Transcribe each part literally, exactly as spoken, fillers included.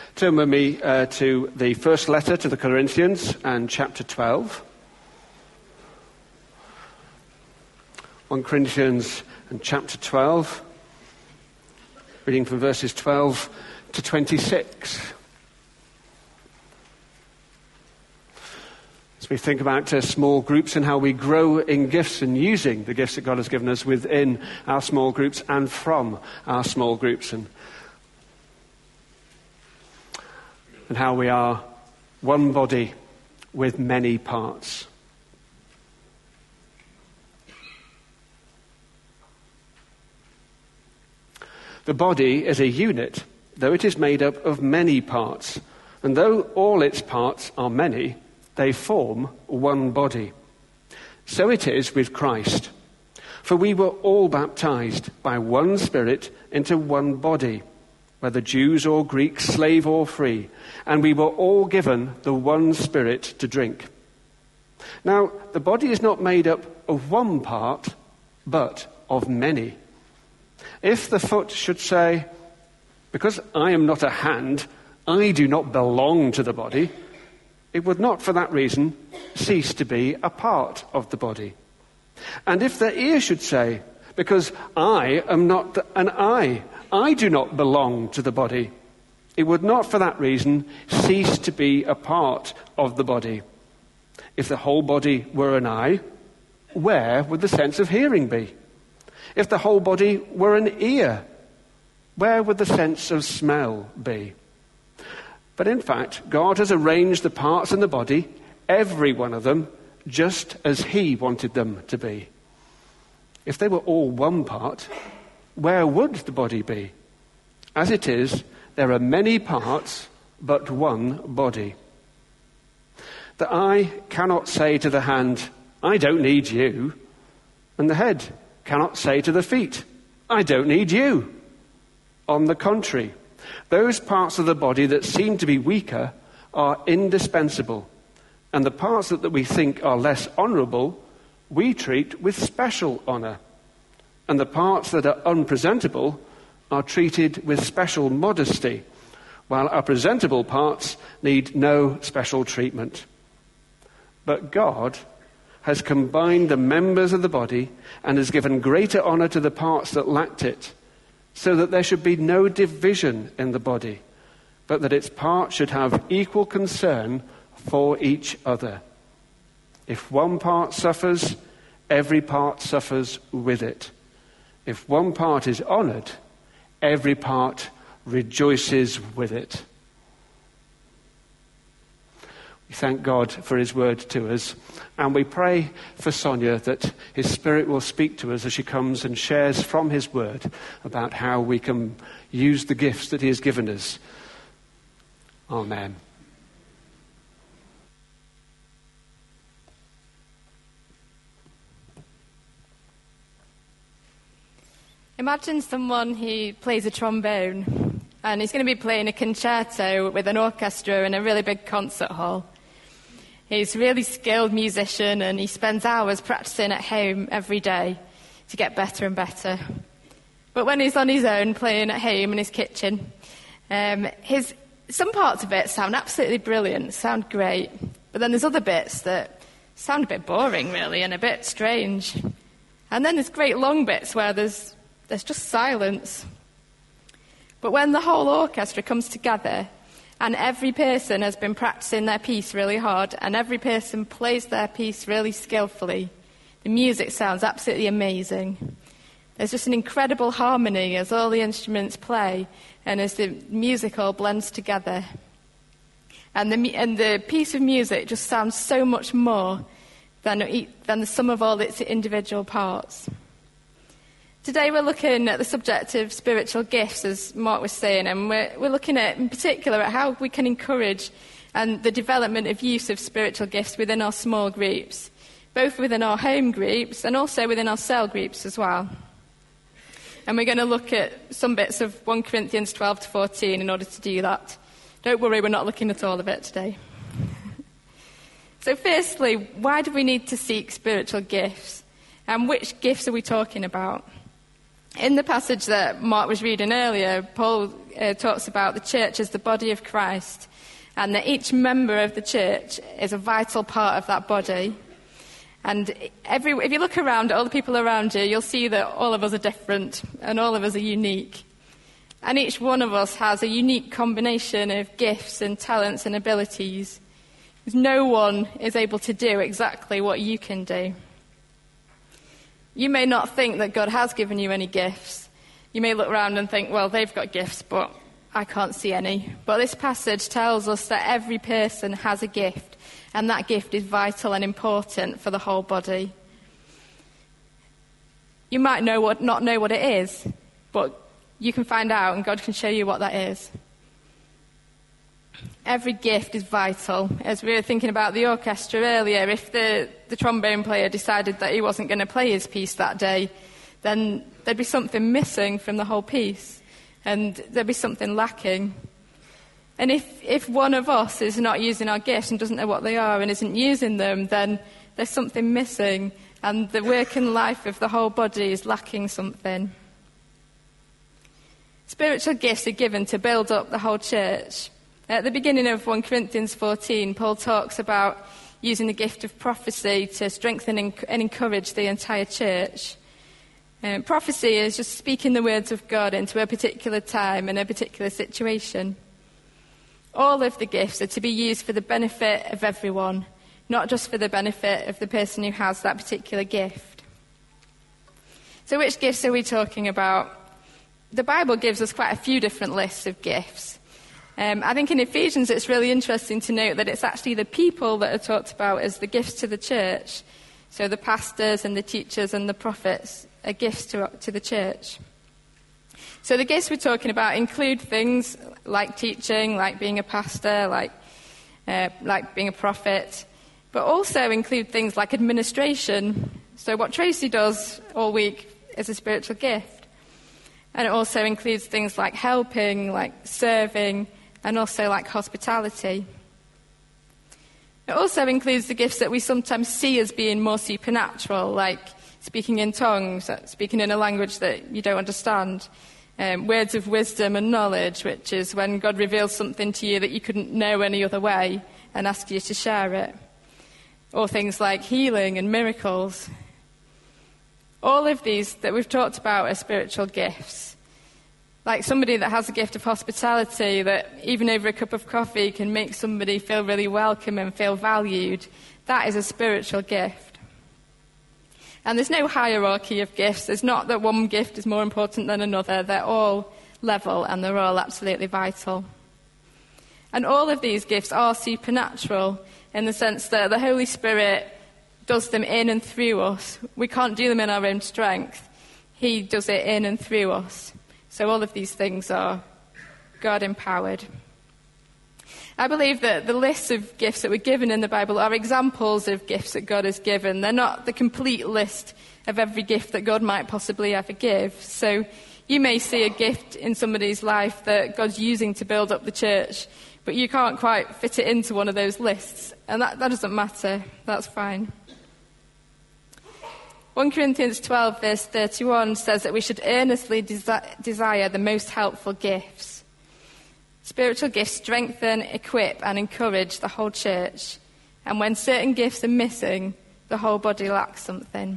Turn with me uh, to the first letter to the Corinthians and chapter twelve. First Corinthians and chapter twelve, reading from verses twelve to twenty-six. As we think about uh, small groups and how we grow in gifts and using the gifts that God has given us within our small groups and from our small groups, and and how we are one body with many parts. The body is a unit, though it is made up of many parts, and though all its parts are many, they form one body. So it is with Christ. For we were all baptized by one Spirit into one body, whether Jews or Greeks, slave or free, and we were all given the one Spirit to drink. Now, the body is not made up of one part, but of many. If the foot should say, "Because I am not a hand, I do not belong to the body," it would not for that reason cease to be a part of the body. And if the ear should say, "Because I am not an eye, I do not belong to the body," it would not for that reason cease to be a part of the body. If the whole body were an eye, where would the sense of hearing be? If the whole body were an ear, where would the sense of smell be? But in fact, God has arranged the parts in the body, every one of them, just as he wanted them to be. If they were all one part, where would the body be? As it is, there are many parts, but one body. The eye cannot say to the hand, "I don't need you," and the head cannot say to the feet, "I don't need you." On the contrary, those parts of the body that seem to be weaker are indispensable, and the parts that we think are less honourable we treat with special honour, and the parts that are unpresentable are treated with special modesty, while our presentable parts need no special treatment. But God has combined the members of the body and has given greater honour to the parts that lacked it, so that there should be no division in the body, but that its parts should have equal concern for each other. If one part suffers, every part suffers with it. If one part is honoured, every part rejoices with it. We thank God for his word to us, and we pray for Sonia that his Spirit will speak to us as she comes and shares from his word about how we can use the gifts that he has given us. Amen. Imagine someone who plays a trombone and he's going to be playing a concerto with an orchestra in a really big concert hall. He's a really skilled musician and he spends hours practicing at home every day to get better and better. But when he's on his own playing at home in his kitchen, um, his some parts of it sound absolutely brilliant, sound great. But then there's other bits that sound a bit boring really and a bit strange. And then there's great long bits where there's There's just silence. But when the whole orchestra comes together and every person has been practicing their piece really hard and every person plays their piece really skillfully, the music sounds absolutely amazing. There's just an incredible harmony as all the instruments play and as the music all blends together. And the, and the piece of music just sounds so much more than, than the sum of all its individual parts. Today we're looking at the subject of spiritual gifts, as Mark was saying, and we're, we're looking at, in particular, at how we can encourage and the development of use of spiritual gifts within our small groups, both within our home groups and also within our cell groups as well. And we're going to look at some bits of First Corinthians twelve to fourteen in order to do that. Don't worry, we're not looking at all of it today. So firstly, why do we need to seek spiritual gifts? And which gifts are we talking about? In the passage that Mark was reading earlier, Paul uh, talks about the church as the body of Christ, and that each member of the church is a vital part of that body. And every, if you look around at all the people around you, you'll see that all of us are different, and all of us are unique. And each one of us has a unique combination of gifts and talents and abilities. No one is able to do exactly what you can do. You may not think that God has given you any gifts. You may look around and think, well, they've got gifts, but I can't see any. But this passage tells us that every person has a gift, and that gift is vital and important for the whole body. You might know what, not know what it is, but you can find out, and God can show you what that is. Every gift is vital. As we were thinking about the orchestra earlier, if the, the trombone player decided that he wasn't going to play his piece that day, then there'd be something missing from the whole piece, and there'd be something lacking. And if, if one of us is not using our gifts and doesn't know what they are and isn't using them, then there's something missing, and the work and life of the whole body is lacking something. Spiritual gifts are given to build up the whole church. At the beginning of First Corinthians fourteen, Paul talks about using the gift of prophecy to strengthen and encourage the entire church. Um, prophecy is just speaking the words of God into a particular time and a particular situation. All of the gifts are to be used for the benefit of everyone, not just for the benefit of the person who has that particular gift. So which gifts are we talking about? The Bible gives us quite a few different lists of gifts. Um, I think in Ephesians it's really interesting to note that it's actually the people that are talked about as the gifts to the church. So the pastors and the teachers and the prophets are gifts to, to the church. So the gifts we're talking about include things like teaching, like being a pastor, like, uh, like being a prophet, but also include things like administration. So what Tracy does all week is a spiritual gift. And it also includes things like helping, like serving, and also like hospitality. It also includes the gifts that we sometimes see as being more supernatural, like speaking in tongues, speaking in a language that you don't understand, um, words of wisdom and knowledge, which is when God reveals something to you that you couldn't know any other way and asks you to share it, or things like healing and miracles. All of these that we've talked about are spiritual gifts. Like somebody that has a gift of hospitality that even over a cup of coffee can make somebody feel really welcome and feel valued. That is a spiritual gift. And there's no hierarchy of gifts. There's not that one gift is more important than another. They're all level and they're all absolutely vital. And all of these gifts are supernatural in the sense that the Holy Spirit does them in and through us. We can't do them in our own strength. He does it in and through us. So all of these things are God-empowered. I believe that the lists of gifts that we're given in the Bible are examples of gifts that God has given. They're not the complete list of every gift that God might possibly ever give. So you may see a gift in somebody's life that God's using to build up the church, but you can't quite fit it into one of those lists. And that, that doesn't matter. That's fine. First Corinthians twelve, verse thirty-one says that we should earnestly desi- desire the most helpful gifts. Spiritual gifts strengthen, equip, and encourage the whole church. And when certain gifts are missing, the whole body lacks something.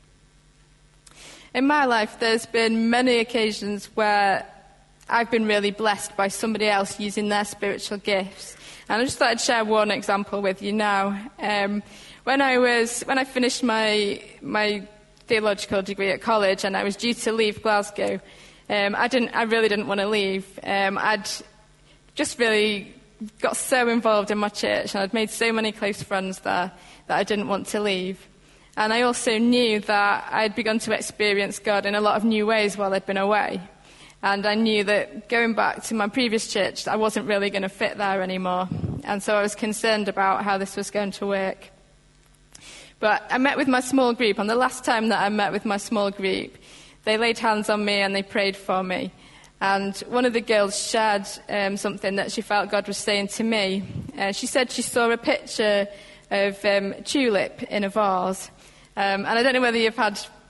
In my life, there's been many occasions where I've been really blessed by somebody else using their spiritual gifts. And I just thought I'd share one example with you now. Um, When I was when I finished my my theological degree at college and I was due to leave Glasgow, um, I didn't I really didn't want to leave. Um, I'd just really got so involved in my church and I'd made so many close friends there that I didn't want to leave. And I also knew that I'd begun to experience God in a lot of new ways while I'd been away. And I knew that going back to my previous church, I wasn't really going to fit there anymore. And so I was concerned about how this was going to work. But I met with my small group. On the last time that I met with my small group, they laid hands on me and they prayed for me. And one of the girls shared um, something that she felt God was saying to me. Uh, she said she saw a picture of um, a tulip in a vase. Um, and I don't know whether you've had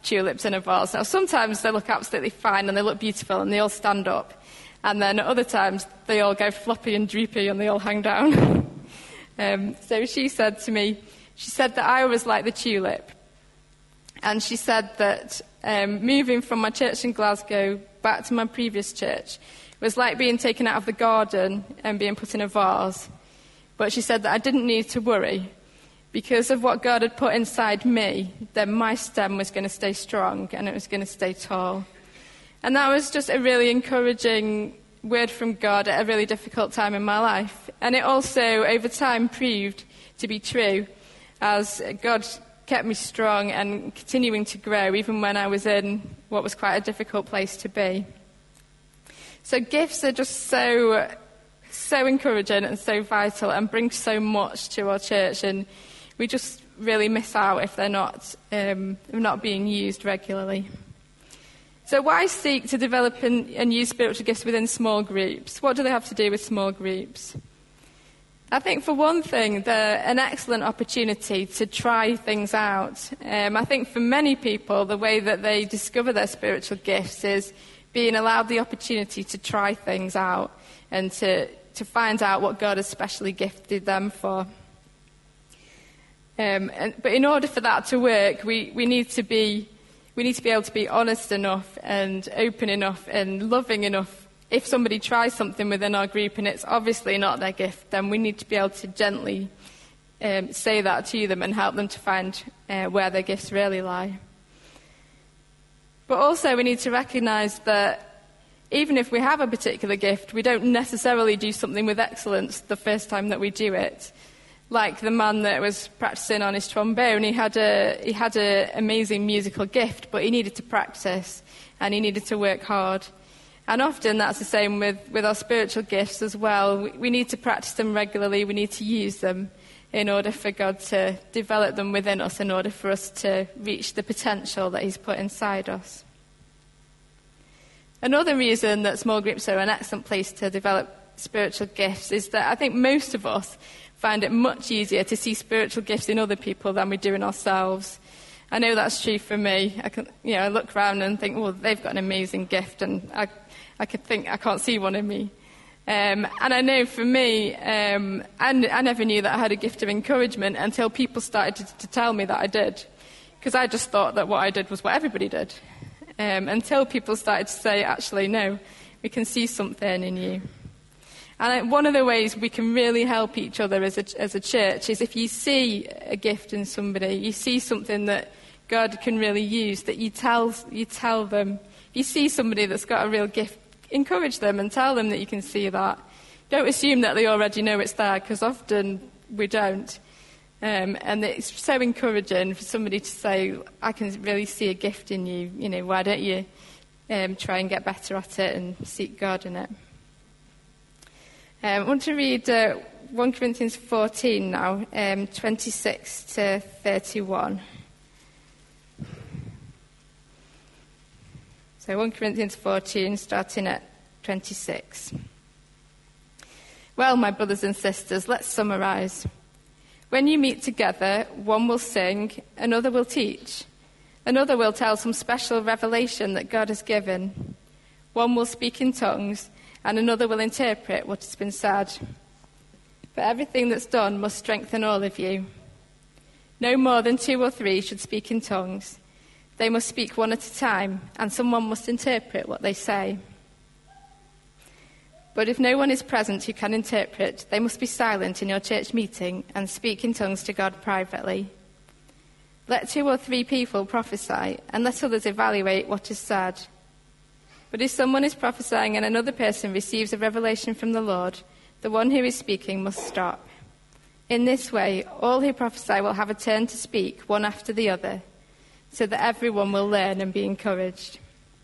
tulips in a vase. Now, sometimes they look absolutely fine and they look beautiful and they all stand up. And then other times they all go floppy and droopy and they all hang down. um, so she said to me, she said that I was like the tulip. And she said that um, moving from my church in Glasgow back to my previous church was like being taken out of the garden and being put in a vase. But she said that I didn't need to worry. Because of what God had put inside me, then my stem was going to stay strong and it was going to stay tall. And that was just a really encouraging word from God at a really difficult time in my life. And it also, over time, proved to be true as God kept me strong and continuing to grow, even when I was in what was quite a difficult place to be. So gifts are just so, so encouraging and so vital and bring so much to our church. And we just really miss out if they're not, um, not being used regularly. So why seek to develop and, and use spiritual gifts within small groups? What do they have to do with small groups? I think for one thing, they're an excellent opportunity to try things out. Um, I think for many people, the way that they discover their spiritual gifts is being allowed the opportunity to try things out and to, to find out what God has specially gifted them for. Um, and, but in order for that to work, we, we need to be we need to be able to be honest enough and open enough and loving enough. If somebody tries something within our group and it's obviously not their gift, then we need to be able to gently um, say that to them and help them to find uh, where their gifts really lie. But also we need to recognise that even if we have a particular gift, we don't necessarily do something with excellence the first time that we do it. Like the man that was practicing on his trombone, he had a he had an amazing musical gift, but he needed to practice and he needed to work hard. And often that's the same with, with our spiritual gifts as well. We, we need to practice them regularly. We need to use them in order for God to develop them within us, in order for us to reach the potential that He's put inside us. Another reason that small groups are an excellent place to develop spiritual gifts is that I think most of us find it much easier to see spiritual gifts in other people than we do in ourselves. I know that's true for me. I can, you know, I look around and think, well, they've got an amazing gift, and I, I could think I can't see one in me. Um, and I know for me, um, I, I never knew that I had a gift of encouragement until people started to, to tell me that I did, because I just thought that what I did was what everybody did. Um, until people started to say, actually, no, we can see something in you. And one of the ways we can really help each other as a, as a church is if you see a gift in somebody, you see something that God can really use, that you tell, you tell them. If you see somebody that's got a real gift, encourage them and tell them that you can see that. Don't assume that they already know it's there, because often we don't. Um, and it's so encouraging for somebody to say, I can really see a gift in you. You know, why don't you um, try and get better at it and seek God in it? Um, I want to read uh, First Corinthians fourteen now, um, twenty-six to thirty-one. So First Corinthians fourteen, starting at twenty-six. Well, my brothers and sisters, let's summarise. When you meet together, one will sing, another will teach, another will tell some special revelation that God has given. One will speak in tongues, and another will interpret what has been said. But everything that's done must strengthen all of you. No more than two or three should speak in tongues. They must speak one at a time, and someone must interpret what they say. But if no one is present who can interpret, they must be silent in your church meeting and speak in tongues to God privately. Let two or three people prophesy, and let others evaluate what is said. But if someone is prophesying and another person receives a revelation from the Lord, the one who is speaking must stop. In this way, all who prophesy will have a turn to speak, one after the other, so that everyone will learn and be encouraged.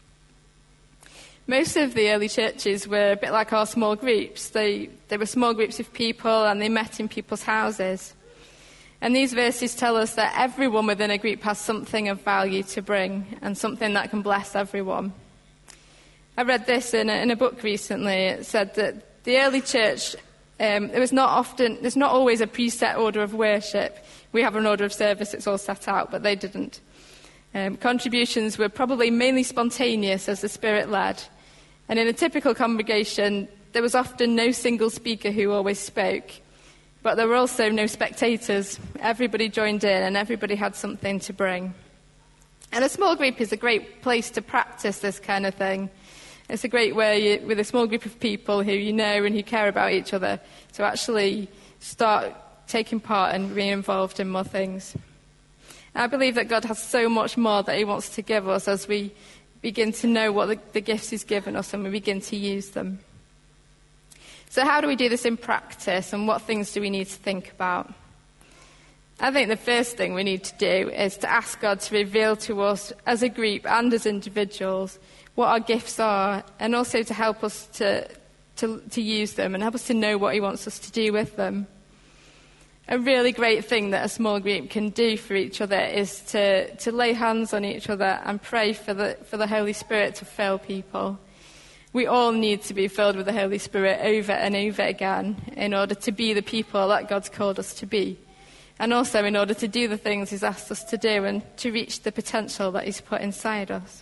Most of the early churches were a bit like our small groups. They, they were small groups of people, and they met in people's houses. And these verses tell us that everyone within a group has something of value to bring, and something that can bless everyone. I read this in a, in a book recently. It said that the early church, um, there was not often, there's not always a preset order of worship. We have an order of service, it's all set out, but they didn't. Um, contributions were probably mainly spontaneous as the Spirit led. And in a typical congregation, there was often no single speaker who always spoke. But there were also no spectators. Everybody joined in and everybody had something to bring. And a small group is a great place to practice this kind of thing. It's a great way, with a small group of people who you know and who care about each other, to actually start taking part and being involved in more things. And I believe that God has so much more that he wants to give us as we begin to know what the, the gifts he's given us and we begin to use them. So how do we do this in practice, and what things do we need to think about? I think the first thing we need to do is to ask God to reveal to us as a group and as individuals what our gifts are, and also to help us to, to, to use them and help us to know what he wants us to do with them. A really great thing that a small group can do for each other is to, to lay hands on each other and pray for the, for the Holy Spirit to fill people. We all need to be filled with the Holy Spirit over and over again in order to be the people that God's called us to be. And also in order to do the things he's asked us to do and to reach the potential that he's put inside us.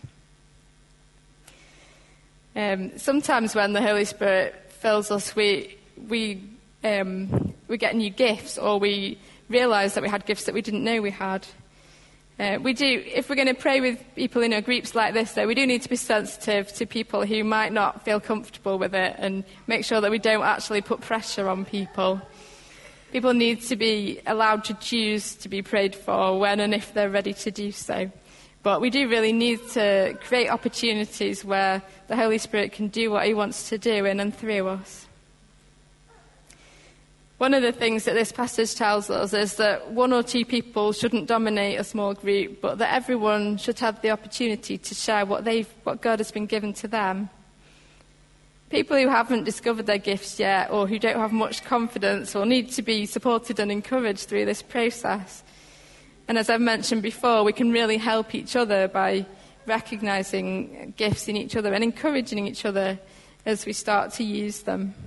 Um, sometimes when the Holy Spirit fills us, we we um, we get new gifts, or we realise that we had gifts that we didn't know we had. Uh, we do, if we're going to pray with people in our groups like this, though, we do need to be sensitive to people who might not feel comfortable with it, and make sure that we don't actually put pressure on people. People need to be allowed to choose to be prayed for when and if they're ready to do so. But we do really need to create opportunities where the Holy Spirit can do what he wants to do in and through us. One of the things that this passage tells us is that one or two people shouldn't dominate a small group, but that everyone should have the opportunity to share what they've, what God has been given to them. People who haven't discovered their gifts yet, or who don't have much confidence, or need to be supported and encouraged through this process. And as I've mentioned before, we can really help each other by recognising gifts in each other and encouraging each other as we start to use them.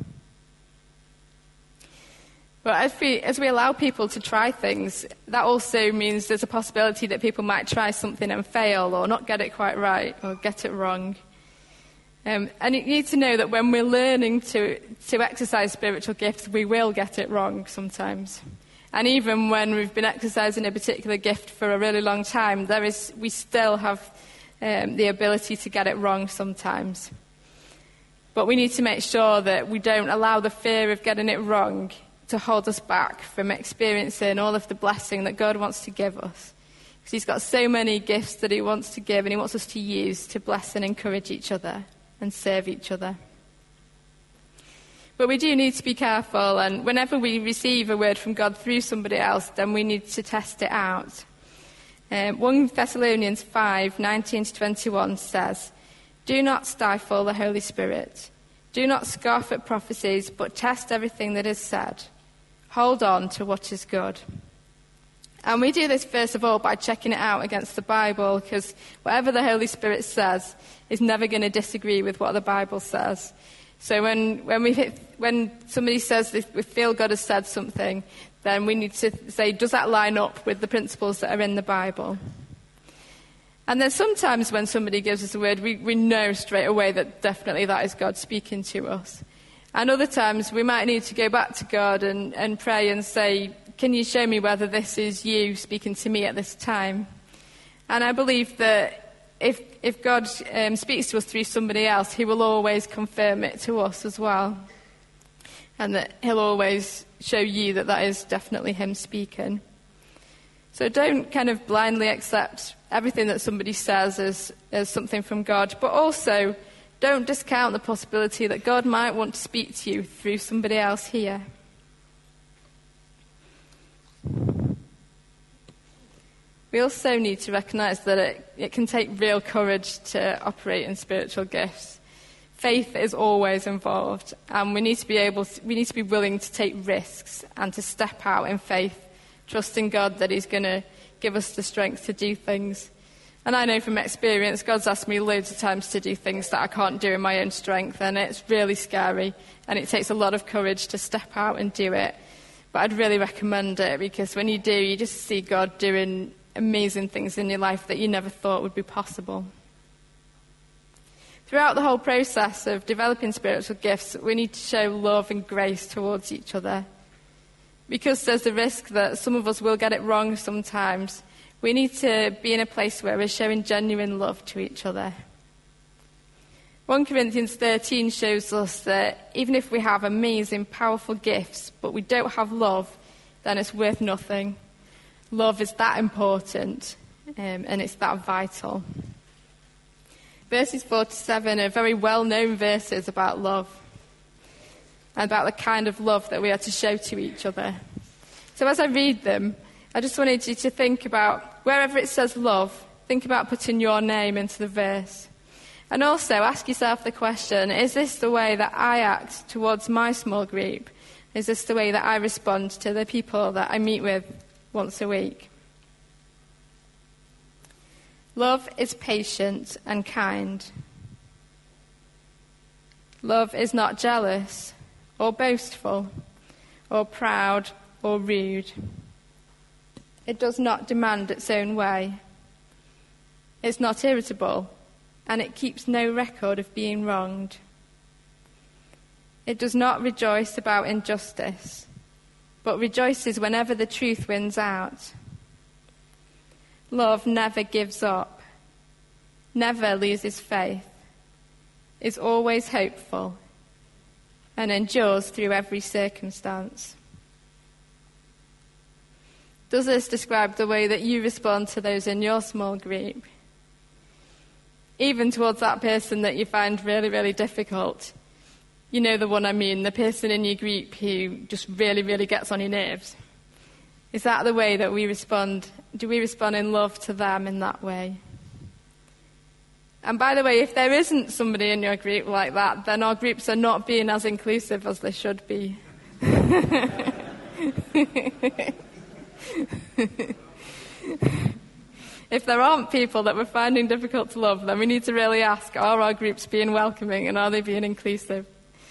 But as we, as we allow people to try things, that also means there's a possibility that people might try something and fail, or not get it quite right, or get it wrong. Um, and you need to know that when we're learning to, to exercise spiritual gifts, we will get it wrong sometimes. And even when we've been exercising a particular gift for a really long time, there is, we still have um, the ability to get it wrong sometimes. But we need to make sure that we don't allow the fear of getting it wrong to hold us back from experiencing all of the blessing that God wants to give us. Because he's got so many gifts that he wants to give, and he wants us to use to bless and encourage each other and serve each other. But we do need to be careful, and whenever we receive a word from God through somebody else, then we need to test it out. Um, First Thessalonians five, nineteen to twenty-one says, "Do not stifle the Holy Spirit. Do not scoff at prophecies, but test everything that is said. Hold on to what is good." And we do this, first of all, by checking it out against the Bible, because whatever the Holy Spirit says is never going to disagree with what the Bible says. So when, when, we hit, when somebody says that we feel God has said something, then we need to say, does that line up with the principles that are in the Bible? And then sometimes when somebody gives us a word, we, we know straight away that definitely that is God speaking to us. And other times we might need to go back to God and, and pray and say, can you show me whether this is you speaking to me at this time? And I believe that if, if God um, speaks to us through somebody else, he will always confirm it to us as well. And that he'll always show you that that is definitely him speaking. So don't kind of blindly accept everything that somebody says as, as something from God, but also don't discount the possibility that God might want to speak to you through somebody else here. We also need to recognise that it, it can take real courage to operate in spiritual gifts. Faith is always involved, and we need to be able to, we need to be willing to take risks and to step out in faith, trusting God that he's going to give us the strength to do things. And I know from experience, God's asked me loads of times to do things that I can't do in my own strength, and it's really scary, and it takes a lot of courage to step out and do it. But I'd really recommend it, because when you do, you just see God doing amazing things in your life that you never thought would be possible. Throughout the whole process of developing spiritual gifts, we need to show love and grace towards each other. Because there's a risk that some of us will get it wrong sometimes, we need to be in a place where we're showing genuine love to each other. First Corinthians thirteen shows us that even if we have amazing, powerful gifts, but we don't have love, then it's worth nothing. Love is that important, um, and it's that vital. Verses four to seven are very well-known verses about love, and about the kind of love that we are to show to each other. So as I read them, I just wanted you to think about, wherever it says love, think about putting your name into the verse. And also ask yourself the question, is this the way that I act towards my small group? Is this the way that I respond to the people that I meet with once a week? Love is patient and kind. Love is not jealous or boastful or proud or rude. It does not demand its own way. It's not irritable, and it keeps no record of being wronged. It does not rejoice about injustice, but rejoices whenever the truth wins out. Love never gives up, never loses faith, is always hopeful, and endures through every circumstance. Does this describe the way that you respond to those in your small group? Even towards that person that you find really, really difficult. You know the one I mean, the person in your group who just really, really gets on your nerves. Is that the way that we respond? Do we respond in love to them in that way? And by the way, if there isn't somebody in your group like that, then our groups are not being as inclusive as they should be. If there aren't people that we're finding difficult to love, then we need to really ask, are our groups being welcoming and are they being inclusive?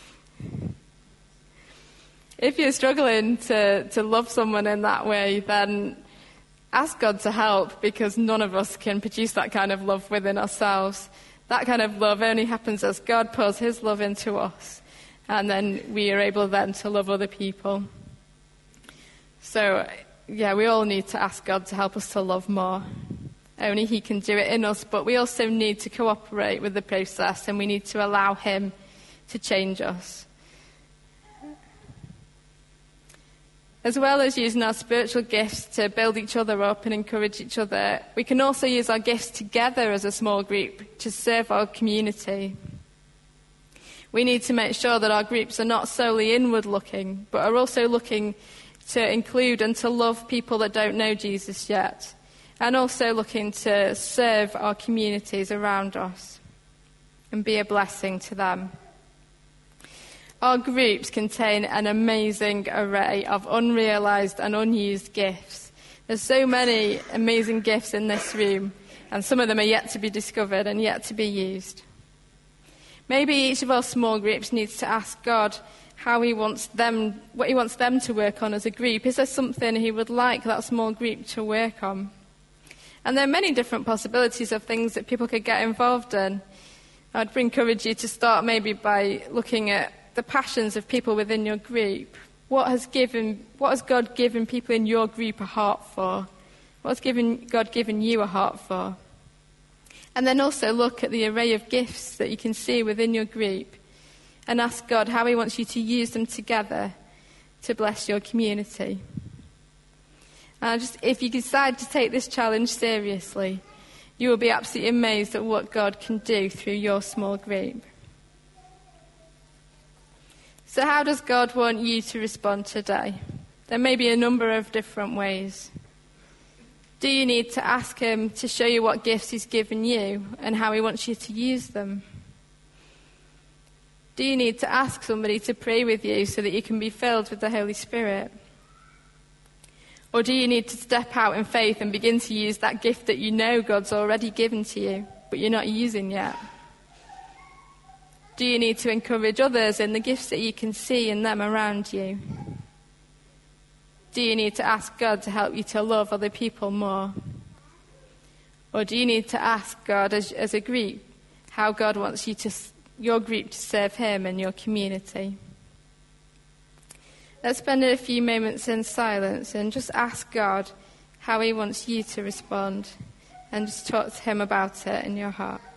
If you're struggling to, to love someone in that way, then ask God to help, because none of us can produce that kind of love within ourselves. That kind of love only happens as God pours his love into us, and then we are able then to love other people. So, yeah, we all need to ask God to help us to love more. Only he can do it in us, but we also need to cooperate with the process, and we need to allow him to change us. As well as using our spiritual gifts to build each other up and encourage each other, we can also use our gifts together as a small group to serve our community. We need to make sure that our groups are not solely inward-looking, but are also looking to include and to love people that don't know Jesus yet, and also looking to serve our communities around us and be a blessing to them. Our groups contain an amazing array of unrealised and unused gifts. There's so many amazing gifts in this room, and some of them are yet to be discovered and yet to be used. Maybe each of our small groups needs to ask God how he wants them, what he wants them to work on as a group. Is there something he would like that small group to work on? And there are many different possibilities of things that people could get involved in. I'd encourage you to start maybe by looking at the passions of people within your group. What has given, what has God given people in your group a heart for? What has given, God given you a heart for? And then also look at the array of gifts that you can see within your group and ask God how he wants you to use them together to bless your community. And just, if you decide to take this challenge seriously, you will be absolutely amazed at what God can do through your small group. So how does God want you to respond today? There may be a number of different ways. Do you need to ask him to show you what gifts he's given you and how he wants you to use them? Do you need to ask somebody to pray with you so that you can be filled with the Holy Spirit? Or do you need to step out in faith and begin to use that gift that you know God's already given to you, but you're not using yet? Do you need to encourage others in the gifts that you can see in them around you? Do you need to ask God to help you to love other people more? Or do you need to ask God as, as a group how God wants you to, your group to serve him and your community? Let's spend a few moments in silence and just ask God how he wants you to respond, and just talk to him about it in your heart.